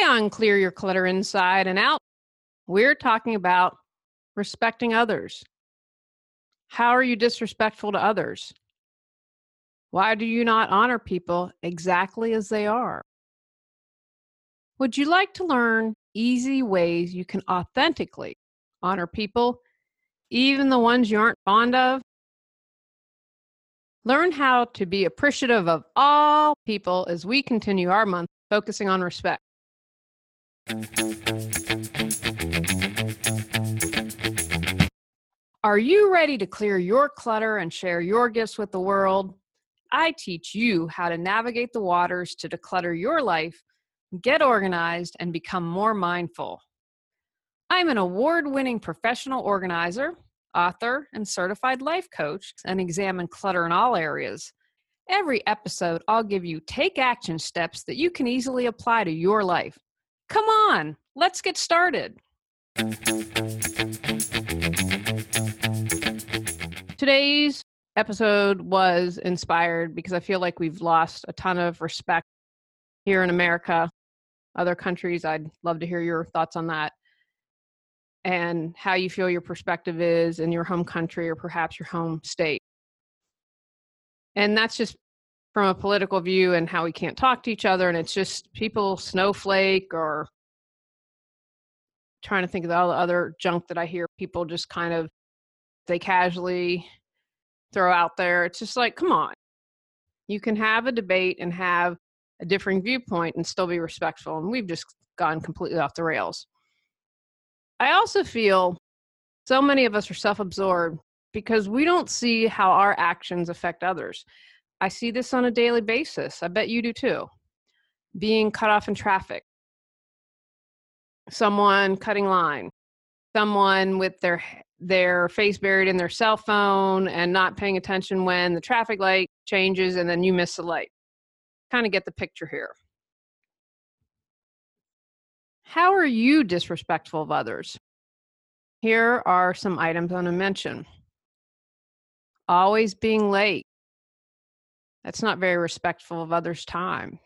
on Clear Your Clutter Inside and Out, we're talking about respecting others. How are you disrespectful to others? Why do you not honor people exactly as they are? Would you like to learn easy ways you can authentically honor people, even the ones you aren't fond of? Learn how to be appreciative of all people as we continue our month focusing on respect. Are you ready to clear your clutter and share your gifts with the world? I teach you how to navigate the waters to declutter your life, get organized, and become more mindful. I'm an award-winning professional organizer, author, and certified life coach, and examine clutter in all areas. Every episode, I'll give you take action steps that you can easily apply to your life. Come on, let's get started. Today's episode was inspired because I feel like we've lost a ton of respect here in America. Other countries, I'd love to hear your thoughts on that and how you feel your perspective is in your home country or perhaps your home state. And that's just from a political view and how we can't talk to each other. And it's just people snowflake or trying to think of all the other junk that I hear people just kind of, they casually throw out there. It's just like, come on. You can have a debate and have a differing viewpoint and still be respectful. And we've just gone completely off the rails. I also feel so many of us are self-absorbed because we don't see how our actions affect others. I see this on a daily basis. I bet you do too. Being cut off in traffic, someone cutting line, someone with their face buried in their cell phone and not paying attention when the traffic light changes and then you miss the light. Kind of get the picture here. How are you disrespectful of others? Here are some items I want to mention. Always being late. That's not very respectful of others' time.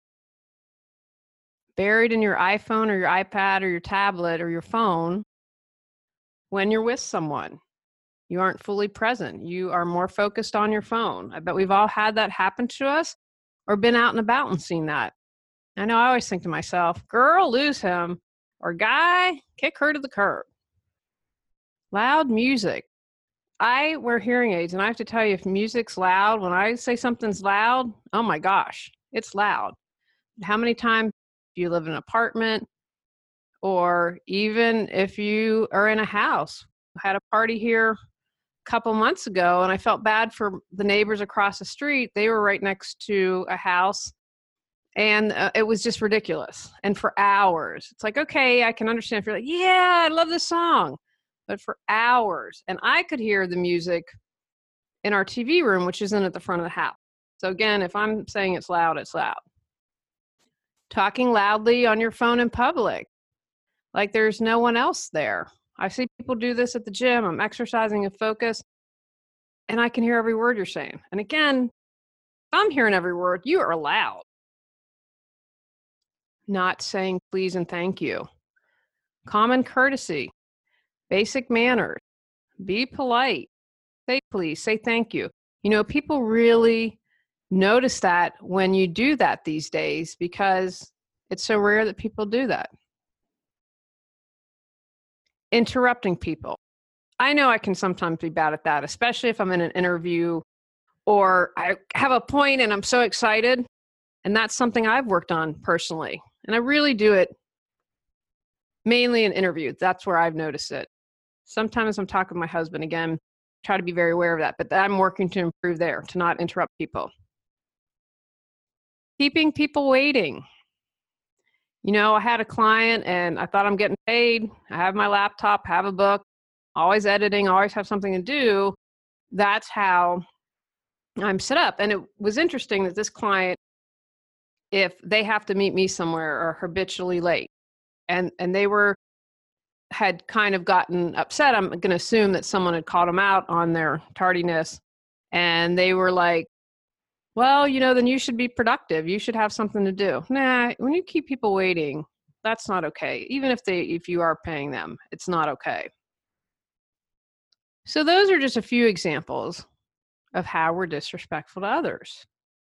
Buried in your iPhone or your iPad or your tablet or your phone when you're with someone. You aren't fully present. You are more focused on your phone. I bet we've all had that happen to us or been out and about and seen that. I know I always think to myself, girl, lose him, or guy, kick her to the curb. Loud music. I wear hearing aids, and I have to tell you, if music's loud, when I say something's loud, oh my gosh, it's loud. How many times do you live in an apartment, or even if you are in a house? I had a party here a couple months ago, and I felt bad for the neighbors across the street. They were right next to a house, and it was just ridiculous. And for hours, it's like, okay, I can understand if you're like, yeah, I love this song. But for hours, and I could hear the music in our TV room, which isn't at the front of the house. So again, if I'm saying it's loud, it's loud. Talking loudly on your phone in public, like there's no one else there. I see people do this at the gym. I'm exercising and focus, and I can hear every word you're saying. And again, if I'm hearing every word, you are loud. Not saying please and thank you. Common courtesy. Basic manners. Be polite. Say please, say thank you. You know, people really notice that when you do that these days because it's so rare that people do that. Interrupting people. I know I can sometimes be bad at that, especially if I'm in an interview or I have a point and I'm so excited. And that's something I've worked on personally. And I really do it mainly in interviews. That's where I've noticed it. Sometimes I'm talking with my husband again, try to be very aware of that, but I'm working to improve there, to not interrupt people. Keeping people waiting. You know, I had a client and I thought I'm getting paid. I have my laptop, have a book, always editing, always have something to do. That's how I'm set up. And it was interesting that this client, if they have to meet me somewhere, are habitually late. And they had kind of gotten upset. I'm going to assume that someone had called them out on their tardiness. And they were like, well, you know, then you should be productive. You should have something to do. Nah, when you keep people waiting, That's not okay. Even if you are paying them, it's not okay. So those are just a few examples of how we're disrespectful to others.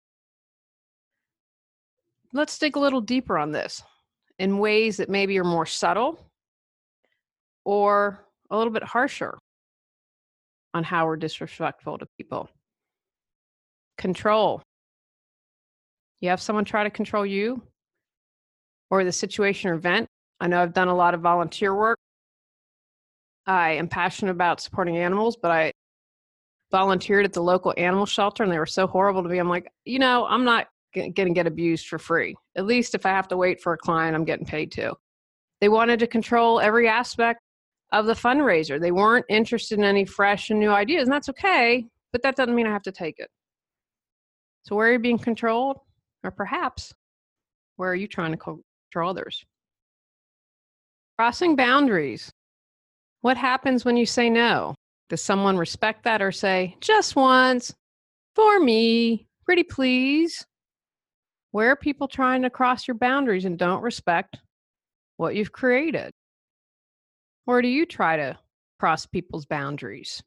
Let's dig a little deeper on this in ways that maybe are more subtle or a little bit harsher on how we're disrespectful to people. Control. You have someone try to control you or the situation or event. I know I've done a lot of volunteer work. I am passionate about supporting animals, but I volunteered at the local animal shelter and they were so horrible to me. I'm like, I'm not going to get abused for free. At least if I have to wait for a client, I'm getting paid too. They wanted to control every aspect of the fundraiser. They weren't interested in any fresh and new ideas, and that's okay, but that doesn't mean I have to take it. So where are you being controlled? Or perhaps, where are you trying to control others? Crossing boundaries. What happens when you say no? Does someone respect that or say, just once, for me, pretty please? Where are people trying to cross your boundaries and don't respect what you've created? Or do you try to cross people's boundaries?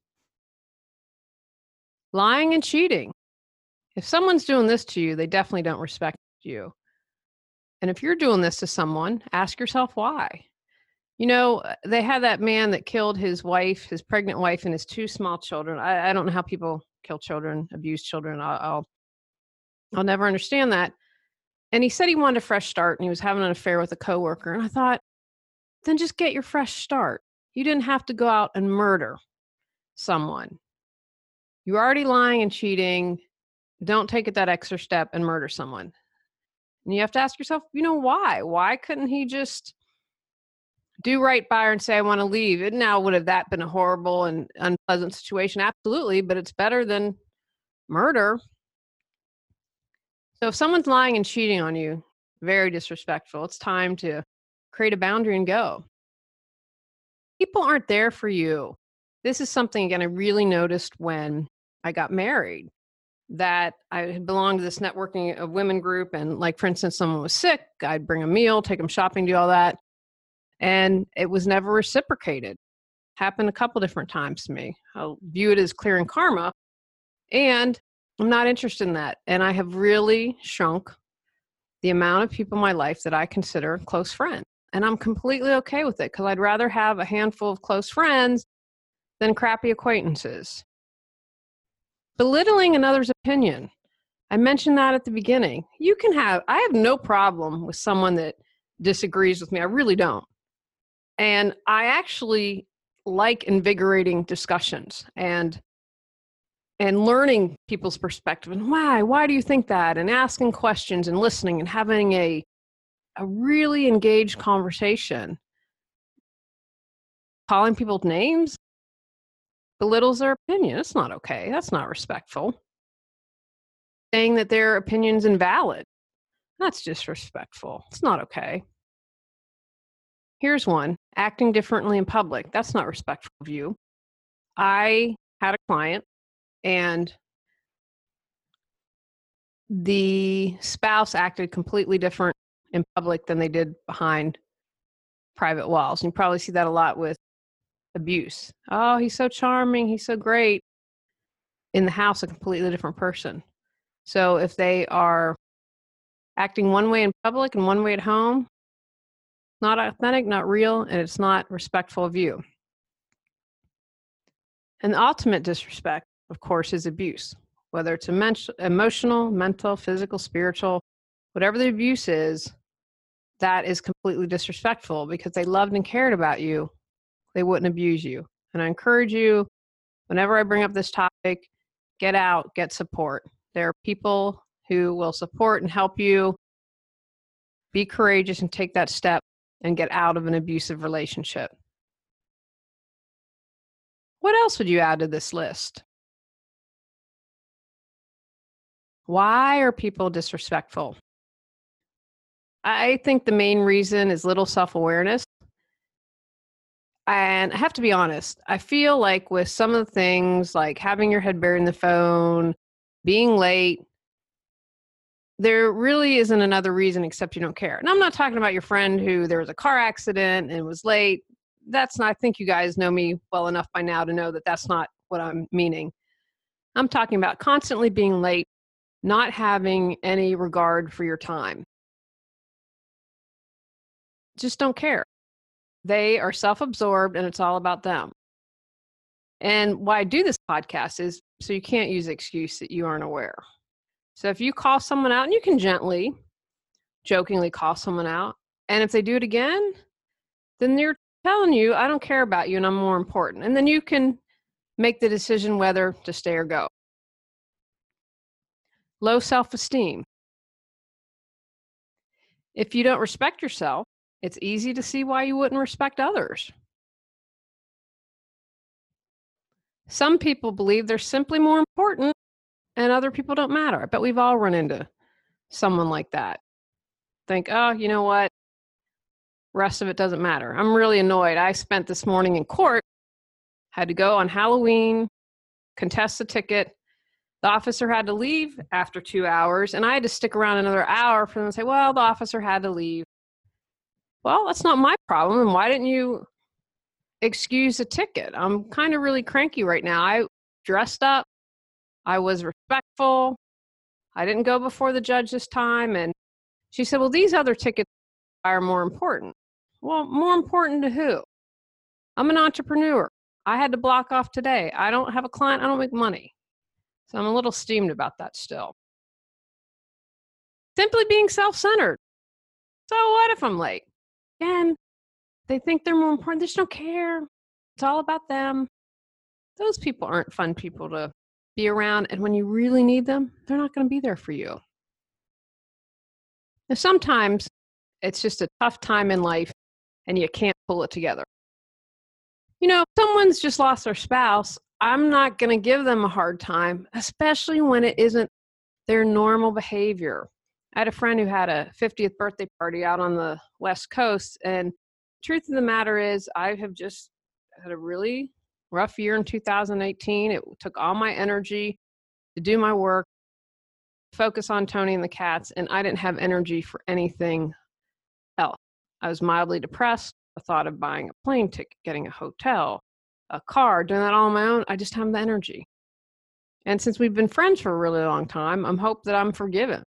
Lying and cheating. If someone's doing this to you, they definitely don't respect you. And if you're doing this to someone, ask yourself why. They had that man that killed his wife, his pregnant wife, and his two small children. I don't know how people kill children, abuse children. I'll never understand that. And he said he wanted a fresh start and he was having an affair with a coworker. And I thought, then just get your fresh start. You didn't have to go out and murder someone. You're already lying and cheating. Don't take it that extra step and murder someone. And you have to ask yourself, why? Why couldn't he just do right by her and say, I want to leave? And now, would have that been a horrible and unpleasant situation? Absolutely, but it's better than murder. So if someone's lying and cheating on you, very disrespectful, it's time to create a boundary and go. People aren't there for you. This is something, again, I really noticed when I got married, that I had belonged to this networking of women group. And like, for instance, someone was sick, I'd bring a meal, take them shopping, do all that. And it was never reciprocated. Happened a couple different times to me. I'll view it as clearing karma. And I'm not interested in that. And I have really shrunk the amount of people in my life that I consider close friends. And I'm completely okay with it because I'd rather have a handful of close friends than crappy acquaintances. Belittling another's opinion. I mentioned that at the beginning. I have no problem with someone that disagrees with me. I really don't. And I actually like invigorating discussions and learning people's perspective and why do you think that, and asking questions and listening and having a really engaged conversation. Calling people names belittles their opinion. It's not okay. That's not respectful. Saying that their opinion's invalid. That's disrespectful. It's not okay. Here's one. Acting differently in public. That's not respectful of you. I had a client and the spouse acted completely different in public than they did behind private walls. And you probably see that a lot with abuse. Oh, he's so charming. He's so great. In the house, a completely different person. So if they are acting one way in public and one way at home, not authentic, not real, and it's not respectful of you. And the ultimate disrespect, of course, is abuse, whether it's emotional, mental, physical, spiritual, whatever the abuse is, that is completely disrespectful because they loved and cared about you. They wouldn't abuse you. And I encourage you, whenever I bring up this topic, get out, get support. There are people who will support and help you. Be courageous and take that step and get out of an abusive relationship. What else would you add to this list? Why are people disrespectful? I think the main reason is little self-awareness. And I have to be honest, I feel like with some of the things like having your head buried in the phone, being late, there really isn't another reason except you don't care. And I'm not talking about your friend who there was a car accident and was late. That's not, I think you guys know me well enough by now to know that that's not what I'm meaning. I'm talking about constantly being late, not having any regard for your time. Just don't care. They are self-absorbed and it's all about them. And why I do this podcast is so you can't use the excuse that you aren't aware. So if you call someone out, and you can gently, jokingly call someone out, and if they do it again, then they're telling you, I don't care about you and I'm more important. And then you can make the decision whether to stay or go. Low self-esteem. If you don't respect yourself, it's easy to see why you wouldn't respect others. Some people believe they're simply more important and other people don't matter. I bet we've all run into someone like that. Think, oh, you know what? Rest of it doesn't matter. I'm really annoyed. I spent this morning in court, had to go on Halloween, contest the ticket. The officer had to leave after 2 hours, and I had to stick around another hour for them to say, well, the officer had to leave. Well, that's not my problem. And why didn't you excuse the ticket? I'm kind of really cranky right now. I dressed up. I was respectful. I didn't go before the judge this time. And she said, well, these other tickets are more important. Well, more important to who? I'm an entrepreneur. I had to block off today. I don't have a client. I don't make money. So I'm a little steamed about that still. Simply being self-centered. So what if I'm late? Again, they think they're more important. They just don't care. It's all about them. Those people aren't fun people to be around. And when you really need them, they're not going to be there for you. Now, sometimes it's just a tough time in life and you can't pull it together. You know, if someone's just lost their spouse, I'm not going to give them a hard time, especially when it isn't their normal behavior. I had a friend who had a 50th birthday party out on the West Coast, and the truth of the matter is I have just had a really rough year in 2018. It took all my energy to do my work, focus on Tony and the cats, and I didn't have energy for anything else. I was mildly depressed. The thought of buying a plane ticket, getting a hotel, a car, doing that all on my own, I just haven't the energy. And since we've been friends for a really long time, I'm hoping that I'm forgiven.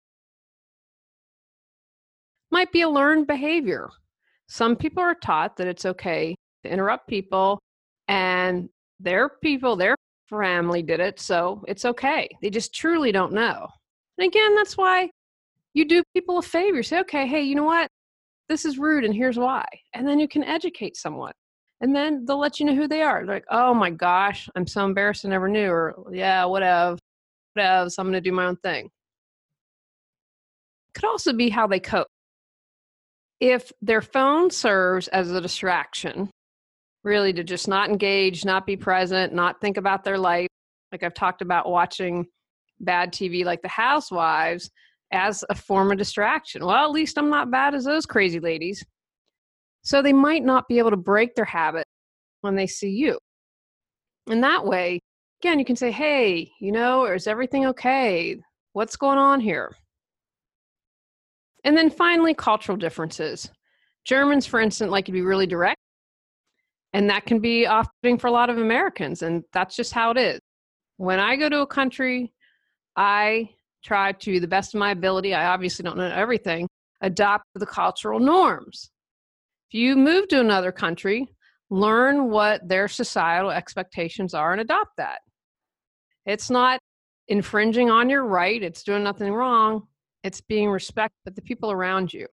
Might be a learned behavior. Some people are taught that it's okay to interrupt people, and their family did it, so it's okay. They just truly don't know. And again, that's why you do people a favor. You say, okay, hey, you know what? This is rude and here's why. And then you can educate someone. And then they'll let you know who they are. They're like, oh my gosh, I'm so embarrassed I never knew. Or yeah, whatever, so I'm going to do my own thing. Could also be how they cope. If their phone serves as a distraction, really to just not engage, not be present, not think about their life, like I've talked about watching bad TV like The Housewives as a form of distraction. Well, at least I'm not bad as those crazy ladies. So they might not be able to break their habit when they see you. And that way, again, you can say, hey, you know, is everything okay? What's going on here? And then finally, cultural differences. Germans, for instance, like to be really direct. And that can be off-putting for a lot of Americans. And that's just how it is. When I go to a country, I try to the best of my ability, I obviously don't know everything, adopt the cultural norms. If you move to another country, learn what their societal expectations are and adopt that. It's not infringing on your right. It's doing nothing wrong. It's being respectful of the people around you.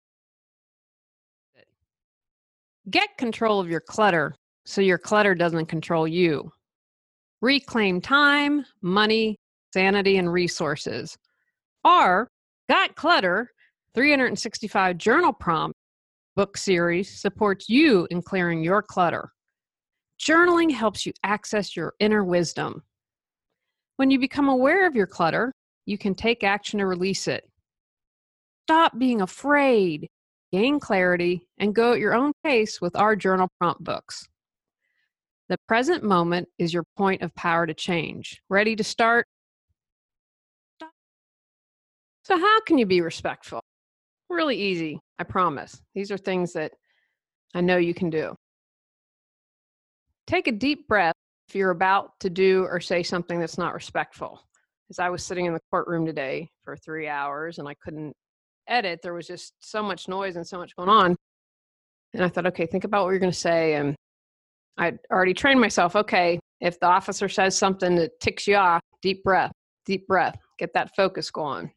Get control of your clutter so your clutter doesn't control you. Reclaim time, money, sanity, and resources. Our Got Clutter 365 Journal Prompt book series supports you in clearing your clutter. Journaling helps you access your inner wisdom. When you become aware of your clutter, you can take action to release it. Stop being afraid, gain clarity, and go at your own pace with our journal prompt books. The present moment is your point of power to change. Ready to start? So how can you be respectful? Really easy, I promise. These are things that I know you can do. Take a deep breath if you're about to do or say something that's not respectful. As I was sitting in the courtroom today for 3 hours and I couldn't edit, there was just so much noise and so much going on. And I thought, okay, think about what you're going to say. And I'd already trained myself. Okay, if the officer says something that ticks you off, deep breath, get that focus going.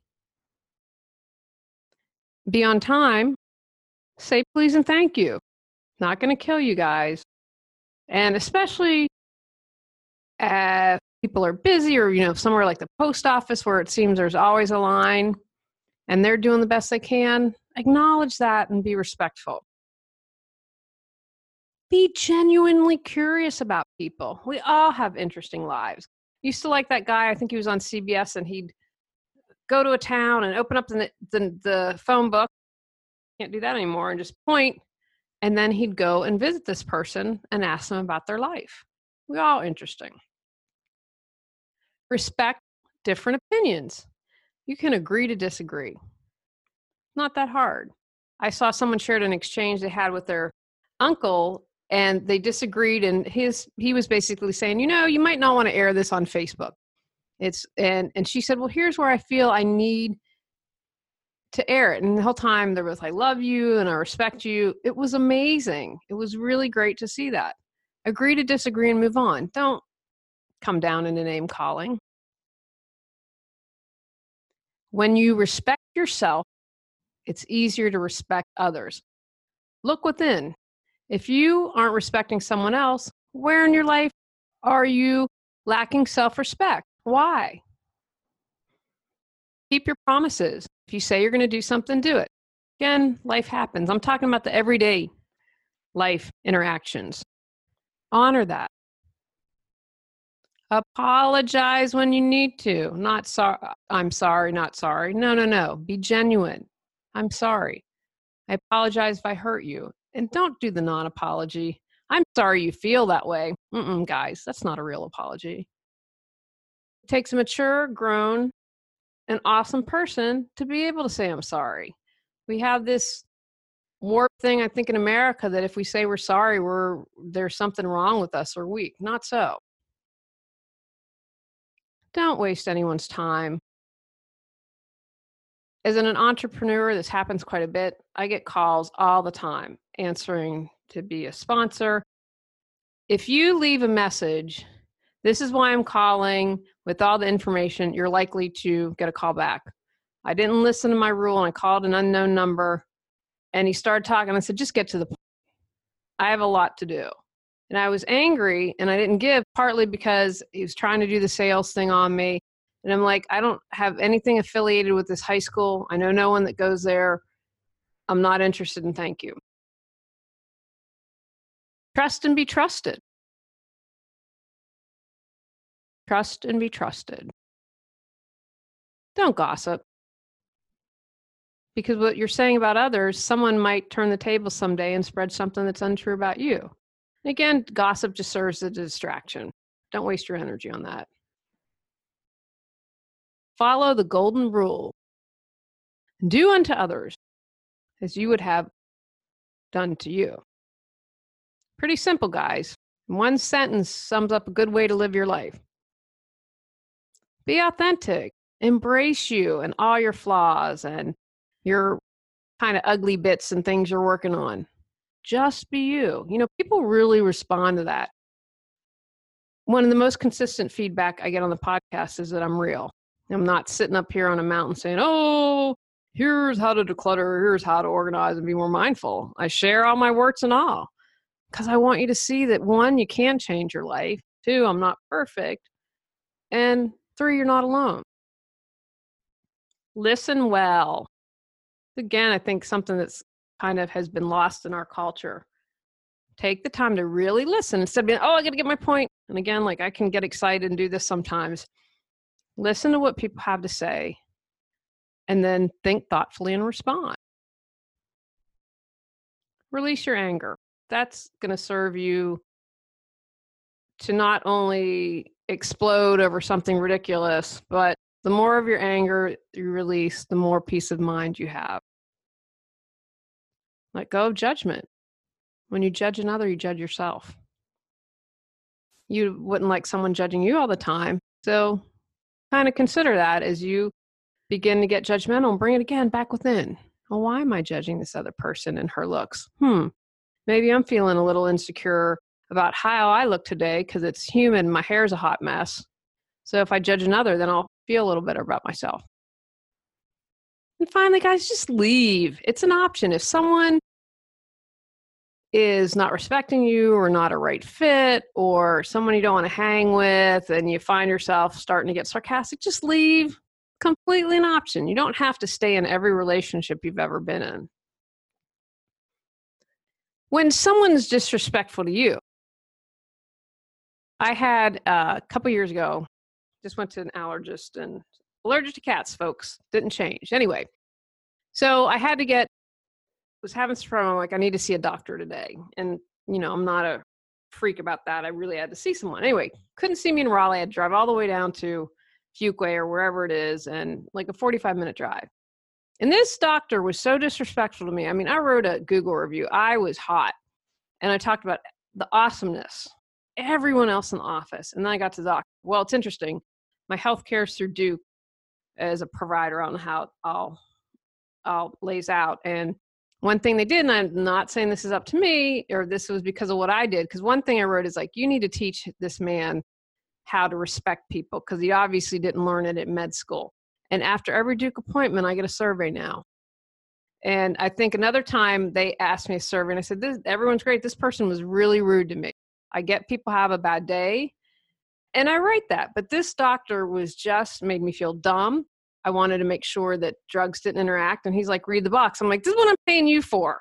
Be on time, say please and thank you. Not going to kill you guys. And especially if people are busy or, somewhere like the post office where it seems there's always a line and they're doing the best they can, acknowledge that and be respectful. Be genuinely curious about people. We all have interesting lives. Used to like that guy, I think he was on CBS, and he'd go to a town and open up the phone book. Can't do that anymore, and just point. And then he'd go and visit this person and ask them about their life. We're all interesting. Respect different opinions. You can agree to disagree. Not that hard. I saw someone shared an exchange they had with their uncle, and they disagreed, and he was basically saying, you might not want to air this on Facebook. And she said, well, here's where I feel I need to air it. And the whole time there was, I love you and I respect you. It was amazing. It was really great to see that. Agree to disagree and move on. Don't come down into name calling. When you respect yourself, it's easier to respect others. Look within. If you aren't respecting someone else, where in your life are you lacking self-respect? Why? Keep your promises. If you say you're going to do something, do it. Again, life happens. I'm talking about the everyday life interactions. Honor that. Apologize when you need to. Not sorry. I'm sorry, not sorry. No. Be genuine. I'm sorry. I apologize if I hurt you. And don't do the non-apology. I'm sorry you feel that way. Guys, that's not a real apology. It takes a mature, grown, an awesome person to be able to say, I'm sorry. We have this warped thing, I think, in America that if we say we're sorry, there's something wrong with us or weak. Not so. Don't waste anyone's time. As an entrepreneur, this happens quite a bit. I get calls all the time answering to be a sponsor. If you leave a message, this is why I'm calling with all the information, you're likely to get a call back. I didn't listen to my rule and I called an unknown number and he started talking. I said, just get to the point. I have a lot to do. And I was angry and I didn't give, partly because he was trying to do the sales thing on me. And I'm like, I don't have anything affiliated with this high school. I know no one that goes there. I'm not interested, and thank you. Trust and be trusted. Trust and be trusted. Don't gossip. Because what you're saying about others, someone might turn the table someday and spread something that's untrue about you. And again, gossip just serves as a distraction. Don't waste your energy on that. Follow the golden rule. Do unto others as you would have done to you. Pretty simple, guys. One sentence sums up a good way to live your life. Be authentic. Embrace you and all your flaws and your kind of ugly bits and things you're working on. Just be you. People really respond to that. One of the most consistent feedback I get on the podcast is that I'm real. I'm not sitting up here on a mountain saying, oh, here's how to declutter, here's how to organize and be more mindful. I share all my warts and all because I want you to see that, 1, you can change your life. 2, I'm not perfect. And 3, you're not alone. Listen well. Again, I think something that's kind of has been lost in our culture. Take the time to really listen instead of being, I got to get my point. And again, I can get excited and do this sometimes. Listen to what people have to say and then think thoughtfully and respond. Release your anger. That's going to serve you to not only explode over something ridiculous, but The more of your anger you release, the more peace of mind you have. Let go of judgment. When you judge another, you judge yourself. You wouldn't like someone judging you all the time. So kind of consider that as you begin to get judgmental and bring it again back within. Well, why am I judging this other person and her looks? Maybe I'm feeling a little insecure about how I look today because it's humid and my hair's a hot mess. So if I judge another, then I'll feel a little better about myself. And finally, guys, just leave. It's an option. If someone is not respecting you or not a right fit or someone you don't want to hang with and you find yourself starting to get sarcastic, just leave. Completely an option. You don't have to stay in every relationship you've ever been in. When someone's disrespectful to you, I had a couple years ago, just went to an allergist and allergic to cats, folks. Didn't change. Anyway, so I had to was having some problem, like I need to see a doctor today. And, I'm not a freak about that. I really had to see someone. Anyway, couldn't see me in Raleigh. I had to drive all the way down to Fuquay or wherever it is, and like a 45-minute drive. And this doctor was so disrespectful to me. I mean, I wrote a Google review. I was hot. And I talked about the awesomeness, everyone else in the office. And then I got to the doctor. Well, it's interesting. My healthcare is through Duke as a provider. I don't know how all lays out. And one thing they did, and I'm not saying this is up to me or this was because of what I did, because one thing I wrote is like, you need to teach this man how to respect people because he obviously didn't learn it at med school. And after every Duke appointment, I get a survey now. And I think another time they asked me a survey and I said, everyone's great. This person was really rude to me. I get people have a bad day and I write that, but this doctor was just made me feel dumb. I wanted to make sure that drugs didn't interact. And he's like, read the box. I'm like, this is what I'm paying you for.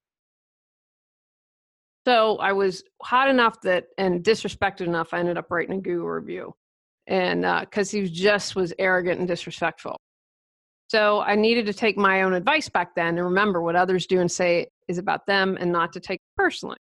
So I was hot enough and disrespected enough, I ended up writing a Google review. And because he was arrogant and disrespectful. So I needed to take my own advice back then and remember what others do and say is about them and not to take it personally.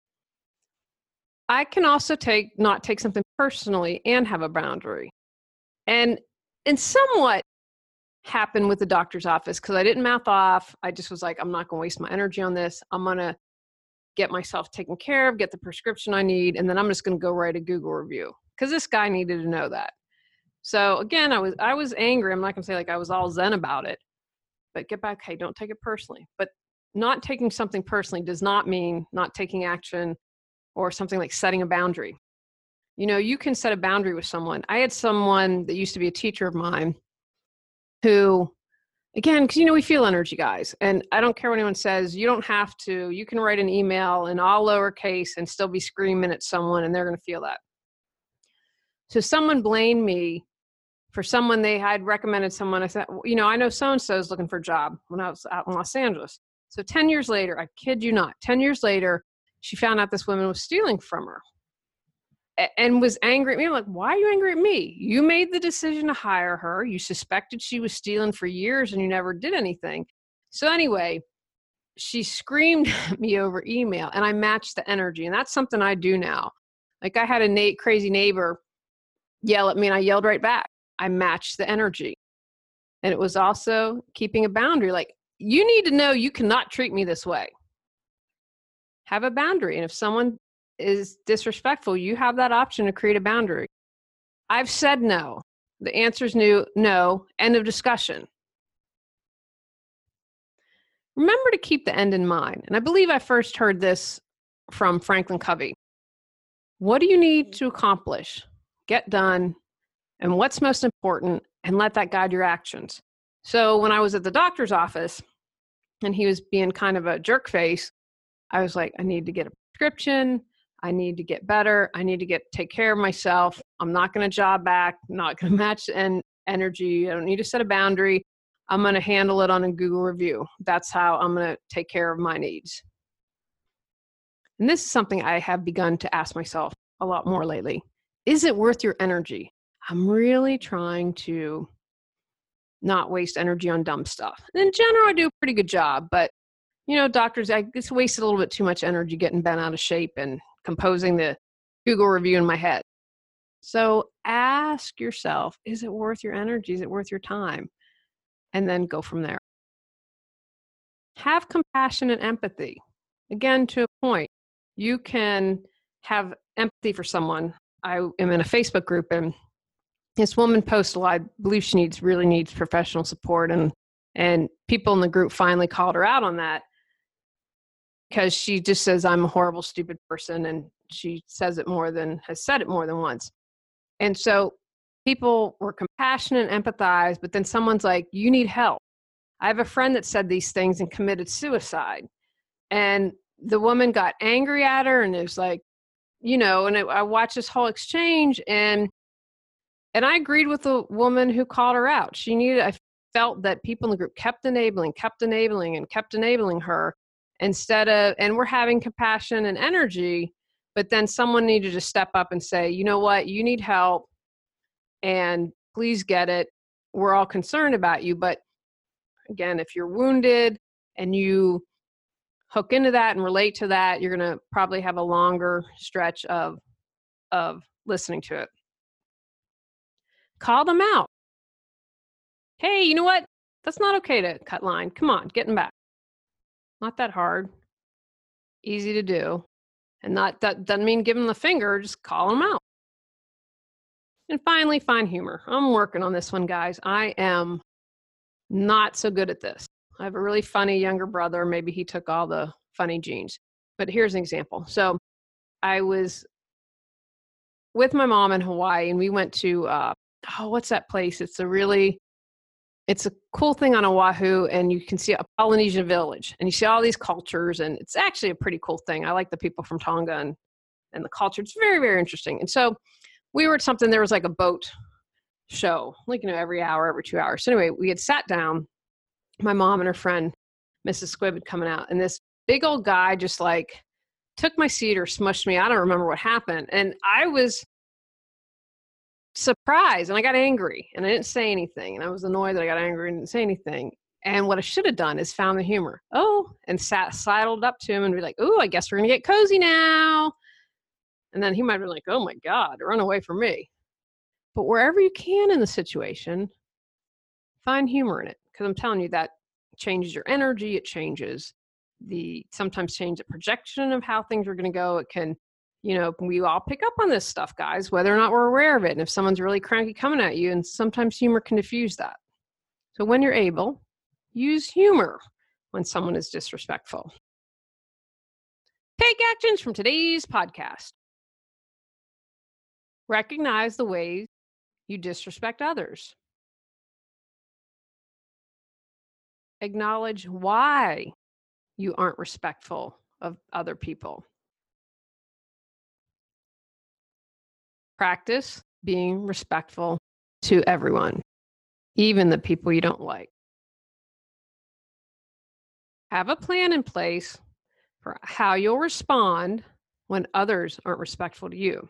I can also not take something personally and have a boundary. And somewhat happened with the doctor's office because I didn't mouth off. I just was like, I'm not going to waste my energy on this. I'm going to get myself taken care of, get the prescription I need, and then I'm just going to go write a Google review because this guy needed to know that. So again, I was angry. I'm not going to say like I was all zen about it, but get back. Hey, don't take it personally. But not taking something personally does not mean not taking action or something like setting a boundary. You can set a boundary with someone. I had someone that used to be a teacher of mine who, again, because, we feel energy, guys. And I don't care what anyone says. You don't have to. You can write an email in all lowercase and still be screaming at someone, and they're going to feel that. So someone blamed me for someone they had recommended someone. I said, I know so-and-so is looking for a job when I was out in Los Angeles. So 10 years later, I kid you not, 10 years later, she found out this woman was stealing from her and was angry at me. I'm like, why are you angry at me? You made the decision to hire her. You suspected she was stealing for years and you never did anything. So anyway, she screamed at me over email and I matched the energy. And that's something I do now. Like I had a crazy neighbor yell at me and I yelled right back. I matched the energy. And it was also keeping a boundary. Like, you need to know you cannot treat me this way. Have a boundary. And if someone is disrespectful, you have that option to create a boundary. I've said no. The answer is no. End of discussion. Remember to keep the end in mind. And I believe I first heard this from Franklin Covey. What do you need to accomplish? Get done. And what's most important, and let that guide your actions. So when I was at the doctor's office and he was being kind of a jerk face, I was like, I need to get a prescription. I need to get better. I need to take care of myself. I'm not going to job back. I'm not going to match energy. I don't need to set a boundary. I'm going to handle it on a Google review. That's how I'm going to take care of my needs. And this is something I have begun to ask myself a lot more lately. Is it worth your energy? I'm really trying to not waste energy on dumb stuff. And in general, I do a pretty good job, but doctors, I just wasted a little bit too much energy getting bent out of shape and composing the Google review in my head. So ask yourself, is it worth your energy? Is it worth your time? And then go from there. Have compassion and empathy. Again, to a point, you can have empathy for someone. I am in a Facebook group, and this woman posted, I believe she really needs professional support, and people in the group finally called her out on that because she just says, I'm a horrible, stupid person, and she has said it more than once. And so people were compassionate and empathized, but then someone's like, you need help. I have a friend that said these things and committed suicide. And the woman got angry at her, and it was like, I watched this whole exchange, and I agreed with the woman who called her out. I felt that people in the group kept enabling her and we're having compassion and energy, but then someone needed to step up and say, you know what, you need help, and please get it. We're all concerned about you. But again, if you're wounded and you hook into that and relate to that, you're going to probably have a longer stretch of listening to it. Call them out. Hey, you know what? That's not okay to cut line. Come on, get them back. Not that hard. Easy to do. And that doesn't mean give them the finger, just call them out. And finally, find humor. I'm working on this one, guys. I am not so good at this. I have a really funny younger brother. Maybe he took all the funny genes. But here's an example. So I was with my mom in Hawaii, and we went to, what's that place? It's a cool thing on Oahu, and you can see a Polynesian village, and you see all these cultures, and it's actually a pretty cool thing. I like the people from Tonga and the culture. It's very, very interesting. And so we were at something, there was like a boat show, every hour, every 2 hours. So anyway, we had sat down, my mom and her friend, Mrs. Squibb, had coming out, and this big old guy just took my seat or smushed me. I don't remember what happened. And I was surprised, and I got angry, and I didn't say anything. And I was annoyed that I got angry and didn't say anything. And what I should have done is found the humor. And sidled up to him and be like, I guess we're going to get cozy now. And then he might be like, oh my God, run away from me. But wherever you can in the situation, find humor in it. Because I'm telling you, that changes your energy. It changes sometimes change the projection of how things are going to go. It can, we all pick up on this stuff, guys, whether or not we're aware of it. And if someone's really cranky coming at you, and sometimes humor can diffuse that. So when you're able, use humor when someone is disrespectful. Take actions from today's podcast. Recognize the ways you disrespect others. Acknowledge why you aren't respectful of other people. Practice being respectful to everyone, even the people you don't like. Have a plan in place for how you'll respond when others aren't respectful to you.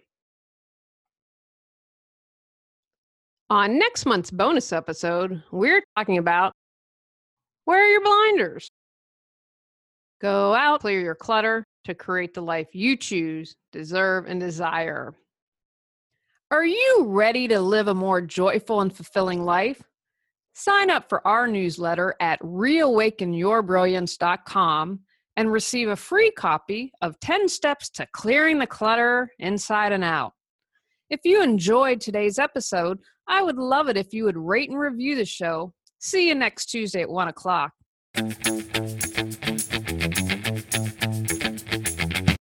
On next month's bonus episode, we're talking about wear your blinders. Go out, clear your clutter to create the life you choose, deserve, and desire. Are you ready to live a more joyful and fulfilling life? Sign up for our newsletter at reawakenyourbrilliance.com and receive a free copy of 10 Steps to Clearing the Clutter Inside and Out. If you enjoyed today's episode, I would love it if you would rate and review the show. See you next Tuesday at 1 o'clock.